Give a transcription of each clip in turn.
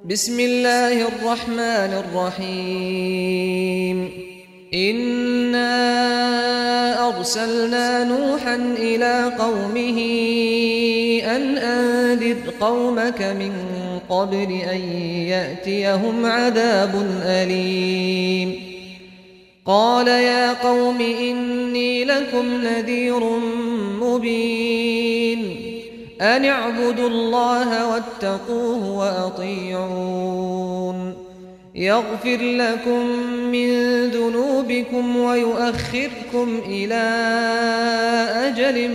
بسم الله الرحمن الرحيم إنا أرسلنا نوحا إلى قومه أن أنذر قومك من قبل أن يأتيهم عذاب أليم قال يا قوم إني لكم نذير مبين أن اعبدوا الله واتقوه وأطيعون يغفر لكم من ذنوبكم ويؤخركم إلى أجل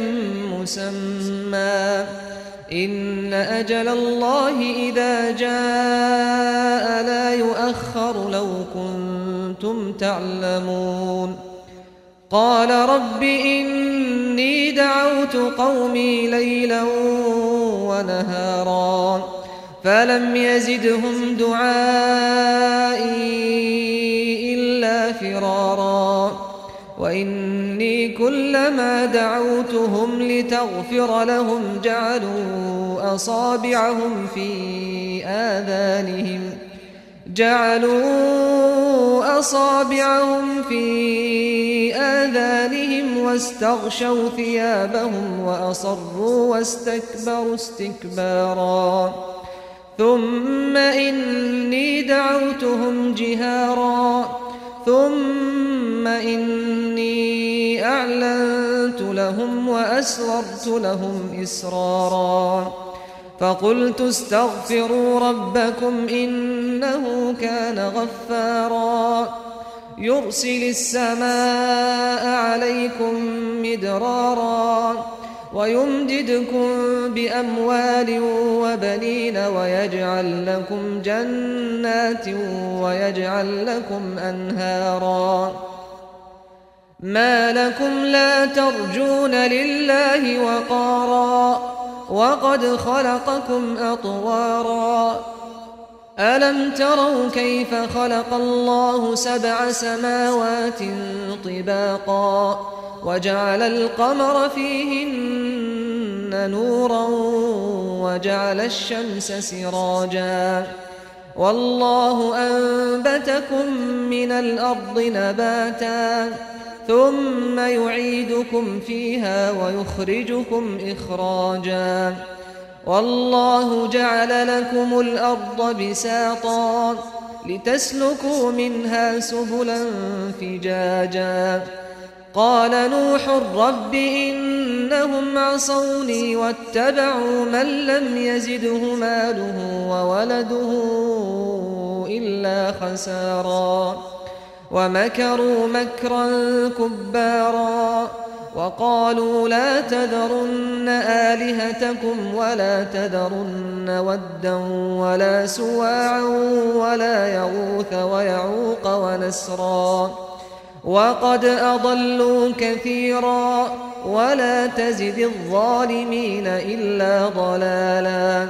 مسمى إن أجل الله إذا جاء لا يؤخر لو كنتم تعلمون قال رب إني دعوت قومي ليلا ونهارا فلم يزدهم دعائي إلا فرارا وإني كلما دعوتهم لتغفر لهم جعلوا أصابعهم في آذانهم واستغشوا ثيابهم وأصروا واستكبروا استكبارا ثم إني دعوتهم جهارا ثم إني أعلنت لهم وأسررت لهم إسرارا فقلت استغفروا ربكم إنه كان غفارا يرسل السماء عليكم مدرارا ويمددكم بأموال وبنين ويجعل لكم جنات ويجعل لكم أنهارا ما لكم لا ترجون لله وقارا وقد خلقكم أطوارا ألم تروا كيف خلق الله 7 سماوات طباقا وجعل القمر فيهن نورا وجعل الشمس سراجا والله أنبتكم من الأرض نباتا ثم يعيدكم فيها ويخرجكم إخراجا والله جعل لكم الأرض بساطا لتسلكوا منها سبلا فجاجا قال نوح رب إنهم عصوني واتبعوا من لم يزده ماله وولده إلا خسارا ومكروا مكرا كبارا وقالوا لا تذرن آلهتكم ولا تذرن ودا ولا سواعا ولا يغوث ويعوق ونسرا وقد أضلوا كثيرا ولا تزد الظالمين إلا ضلالا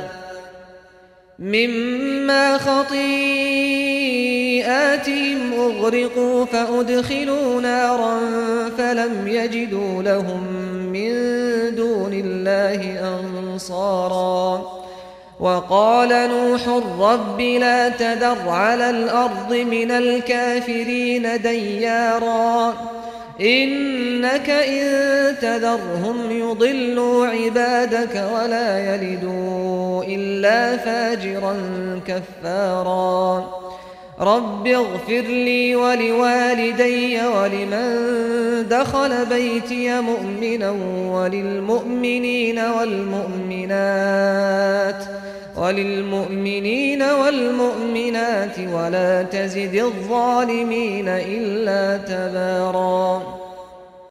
مما خطيئاتهم أغرقوا فأدخلوا نارا فلم يجدوا لهم من دون الله أنصارا وقال نوح رب لا تذر على الأرض من الكافرين ديارا إنك إن تذرهم يضلوا عبادك ولا يلدوا إلا فاجرا كفارا رب اغفر لي ولوالدي ولمن دخل بيتي مؤمنا وللمؤمنين والمؤمنات ولا تزد الظالمين إلا تبارا